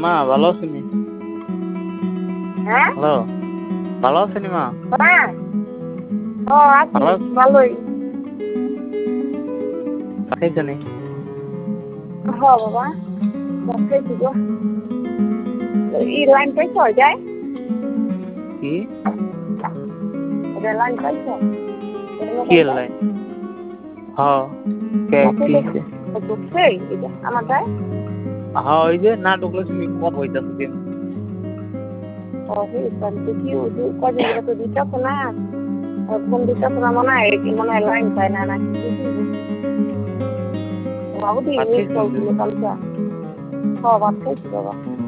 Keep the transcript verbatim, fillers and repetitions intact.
মা ভালো আছেনি? হ্যাঁ হ্যালো, ভালো আছেনি মা? হ্যাঁ ও আছি ভালো আছেন? ভালোই। চা খাইছেনি? হ বাবা খেয়েছি গো। এই লাইন পাইছ যায় কি এটা লাইন পাইছ কি লাইন? হ্যাঁ কে কি হইছে? ঢুকছে এটা আমারটায়। হ্যাঁ ওই যে না ঢুকলে তুমি কম হইতাছে দিন। ও হইতাম তো কি ওই কদিন ধরে তো দিতেছ না ফোন দিতেছ না মনে হয় মনে হয় লাইন পায় না নাকি বাবু দিয়ে ভাত মিস খাইছেন কল তো? দিল কালকে। হ ভাত খাইছি বাবা।